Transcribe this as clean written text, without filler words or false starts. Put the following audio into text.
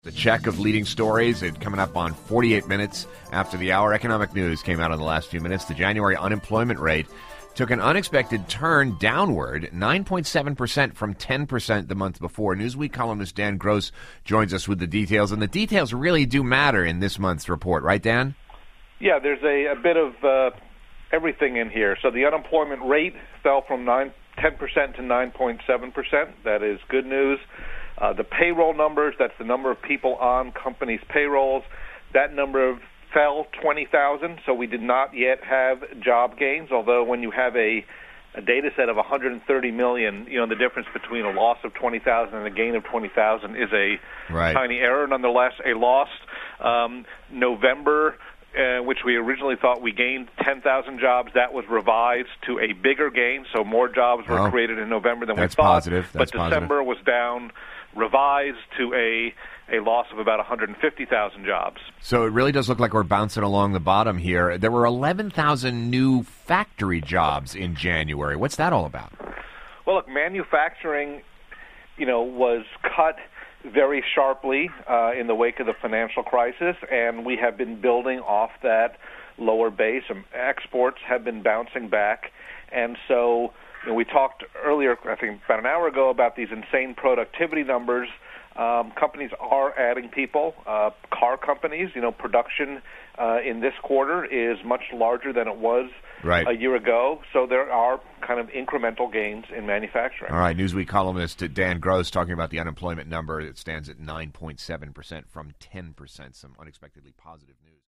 The check of leading stories, coming up on 48 minutes after the hour. Economic news came out in the last few minutes. The January unemployment rate took an unexpected turn downward, 9.7% from 10% the month before. Newsweek columnist Dan Gross joins us with the details, and the details really do matter in this month's report, right, Dan? Yeah, there's a bit of everything in here. So the unemployment rate fell from 10% to 9.7%. That is good news. The payroll numbers, that's the number of people on companies' payrolls, that number fell 20,000, so we did not yet have job gains, although when you have a data set of 130 million, the difference between a loss of 20,000 and a gain of 20,000 is a tiny error. Nonetheless, a loss. November, which we originally thought we gained 10,000 jobs, that was revised to a bigger gain, so more jobs were created in November than we thought. Positive. But December was down, revised to a loss of about 150,000 jobs. So it really does look like we're bouncing along the bottom here. There were 11,000 new factory jobs in January. What's that all about? Well, look, manufacturing, was cut very sharply in the wake of the financial crisis, and we have been building off that lower base. Exports have been bouncing back, and so we talked earlier, I think about an hour ago, about these insane productivity numbers. Companies are adding people. Car companies, production in this quarter is much larger than it was a year ago. So there are kind of incremental gains in manufacturing. All right, Newsweek columnist Dan Gross talking about the unemployment number. It stands at 9.7% from 10%, some unexpectedly positive news.